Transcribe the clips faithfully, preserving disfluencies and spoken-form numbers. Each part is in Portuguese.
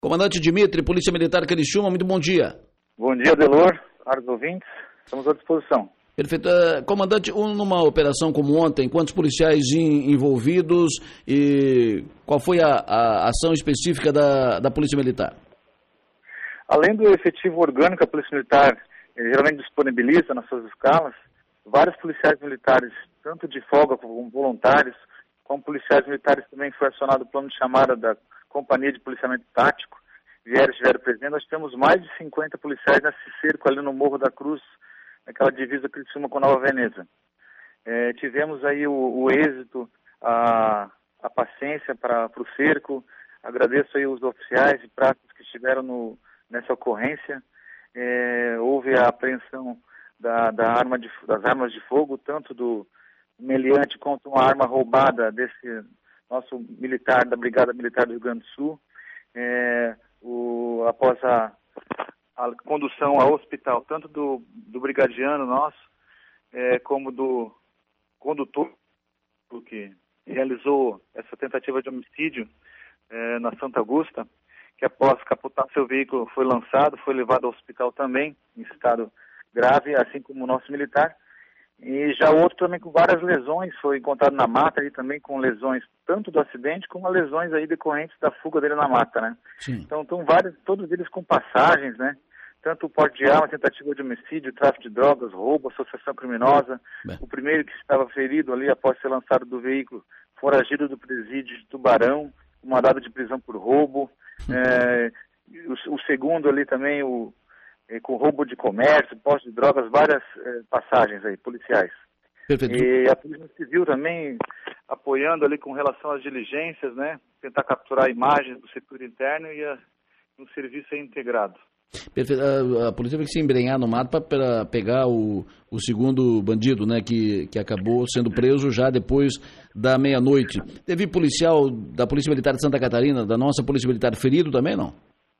Comandante Dimitri, Polícia Militar Criciúma, muito bom dia. Bom dia, Delor, caros ouvintes, estamos à disposição. Perfeito. Uh, comandante, um, numa operação como ontem, quantos policiais in, envolvidos e qual foi a, a ação específica da, da Polícia Militar? Além do efetivo orgânico que a Polícia Militar eh, geralmente disponibiliza nas suas escalas, vários policiais militares, tanto de folga como voluntários, como policiais militares também foi acionado o plano de chamada da Companhia de Policiamento Tático, vieram, estiveram presentes. Nós temos mais de cinquenta policiais nesse cerco ali no Morro da Cruz, naquela divisa Criciúma com Nova Veneza. É, tivemos aí o, o êxito, a, a paciência para o cerco. Agradeço aí os oficiais e práticos que estiveram no, nessa ocorrência. É, houve a apreensão da, da arma de, das armas de fogo, tanto do meliante quanto uma arma roubada desse nosso militar, da Brigada Militar do Rio Grande do Sul. É, o, após a a condução ao hospital, tanto do, do brigadiano nosso, é, como do condutor, que realizou essa tentativa de homicídio é, na Santa Augusta, que após capotar seu veículo foi lançado, foi levado ao hospital também, em estado grave, assim como o nosso militar. E já outro também com várias lesões, foi encontrado na mata, e também com lesões tanto do acidente como lesões aí decorrentes da fuga dele na mata, né? Sim. Então, estão vários, todos eles com passagens, né? Tanto o porte de arma, tentativa de homicídio, tráfico de drogas, roubo, associação criminosa. Bem. O primeiro que estava ferido ali após ser lançado do veículo, foragido do presídio de Tubarão, mandado de prisão por roubo. É, o, o segundo ali também, o com roubo de comércio, posse de drogas, várias eh, passagens aí, policiais. Perfeito. E a Polícia Civil também apoiando ali com relação às diligências, né? Tentar capturar imagens do setor interno e a, um serviço aí integrado. Perfeito. A, a polícia vai se embrenhar no mato para pegar o, o segundo bandido, né? Que, que acabou sendo preso já depois da meia-noite. Teve policial da Polícia Militar de Santa Catarina, da nossa Polícia Militar, ferido também, não?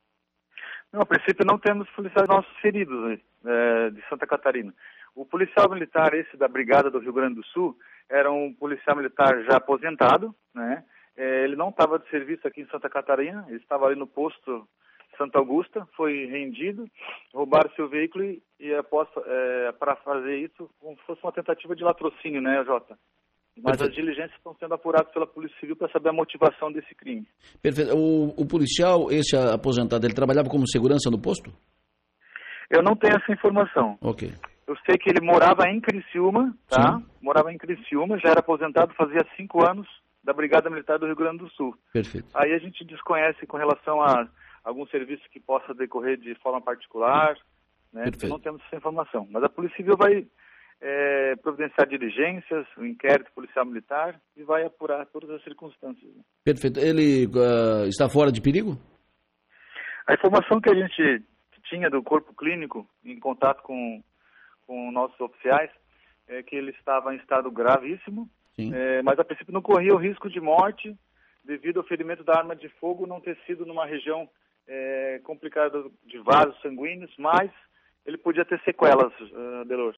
Não, a princípio não temos policiais nossos feridos é, de Santa Catarina. O policial militar, esse da Brigada do Rio Grande do Sul, era um policial militar já aposentado, né? É, ele não estava de serviço aqui em Santa Catarina, ele estava ali no posto Santa Augusta, foi rendido, roubaram seu veículo e, e após, é, para fazer isso, como se fosse uma tentativa de latrocínio, né, Jota? Mas Perfeito. as diligências estão sendo apuradas pela Polícia Civil para saber a motivação desse crime. Perfeito. O, o policial, esse aposentado, ele trabalhava como segurança no posto? Eu não tenho essa informação. Ok. Eu sei que ele morava em Criciúma, tá? Sim. Morava em Criciúma, já era aposentado fazia cinco anos da Brigada Militar do Rio Grande do Sul. Perfeito. Aí a gente desconhece com relação a algum serviço que possa decorrer de forma particular, né? Perfeito. Não temos essa informação. Mas a Polícia Civil vai É, providenciar diligências, o um inquérito policial militar e vai apurar todas as circunstâncias. Perfeito. Ele uh, está fora de perigo? A informação que a gente tinha do corpo clínico, em contato com, com nossos oficiais, é que ele estava em estado gravíssimo, é, mas a princípio não corria o risco de morte devido ao ferimento da arma de fogo não ter sido numa região é, complicada de vasos sanguíneos, mas ele podia ter sequelas, uh, Delor.